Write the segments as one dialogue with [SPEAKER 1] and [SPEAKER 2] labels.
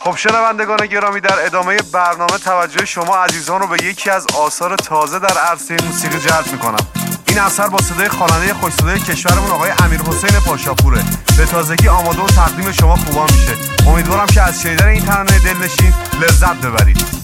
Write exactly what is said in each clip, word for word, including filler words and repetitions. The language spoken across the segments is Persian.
[SPEAKER 1] خب شنوندگان گرامی، در ادامه برنامه توجه شما عزیزان رو به یکی از آثار تازه در عرصه موسیقی جلب میکنم. این اثر با صدای خواننده خوش صدای کشورمون آقای امیرحسین پاشاپوره. به تازگی آماده و تقدیم شما خوبان میشه. امیدوارم که از شنیدن این ترانه دلنشین لذت ببرید.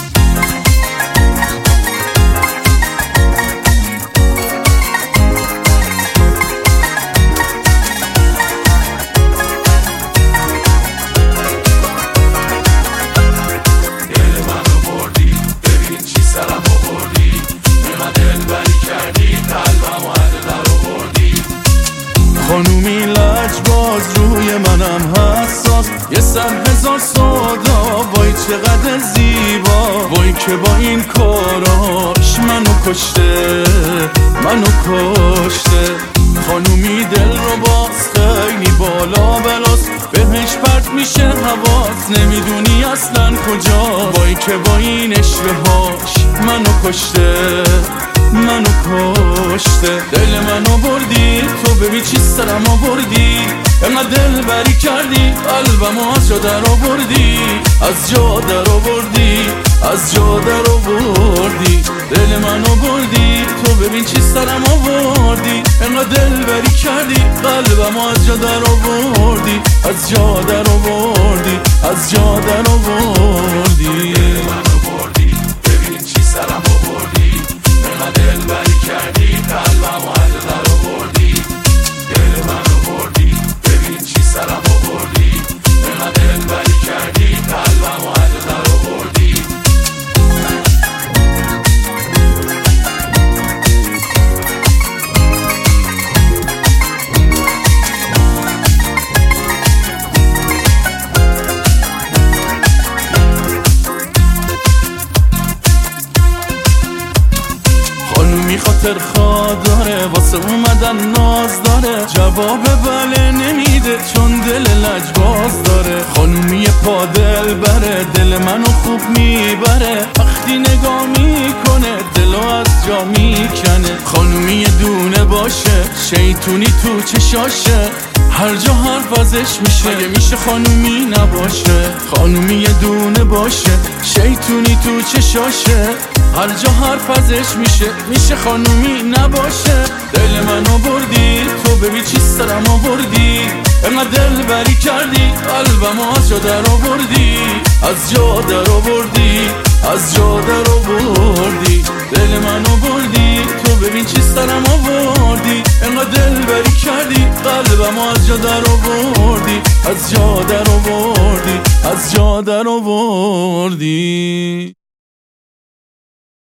[SPEAKER 2] خانومی لجباز روی منم حساس، یه سر هزار سودا، وای چقدر زیبا، وای که با این کاراش منو کشته منو کشته. خانومی دل رو باز خیلی بالا بلاس، بهش پرت میشه حواس، نمیدونی اصلا کجا، وای که با این عشقه هاش منو کشته منو کشته. دل منو بردی تو، ببین چی سرم آوردی، انقدر دل بری کردی قلبمو از جا در آوردی، از جا در آوردی از جا در آوردی. دل منو بردی تو، ببین چی سرم آوردی، انقدر دل بری کردی قلبمو از جا در آوردی، از جا در آوردی از جا در آوردی.
[SPEAKER 3] دل منو بردی ببین چی سرم آوردی، دل بری کردی قلبمو از جا در آوردی. دل منو بردی ببین چی سرم آوردی، دل بری کردی قلبمو از جا در آوردی.
[SPEAKER 2] خانومی خاطر خواه داره، واسه اومدن ناز داره، جواب بله نمیده چون دل لجباز داره. خانومی پا دل بره، دل منو خوب میبره، وقتی نگاه میکنه دلو از جا میکنه. خانومی دونه باشه، شیطونی تو چشاشه، هر جا حرف ازش میشه، مگه میشه خانومی نباشه. خانومی دونه باشه، شیطونی تو چشاشه، هر جا حرف ازش میشه، میشه خانومی نباشه. دل منو بردی تو، ببین چی سرم آوردی، انقدر دل بری کردی قلبمو از جا در آوردی، از جا در آوردی از جا در آوردی. دل منو بردی تو، ببین چی سرم آوردی، انقدر دل بری کردی قلبمو از جا در آوردی، از جا در آوردی از جا در آوردی.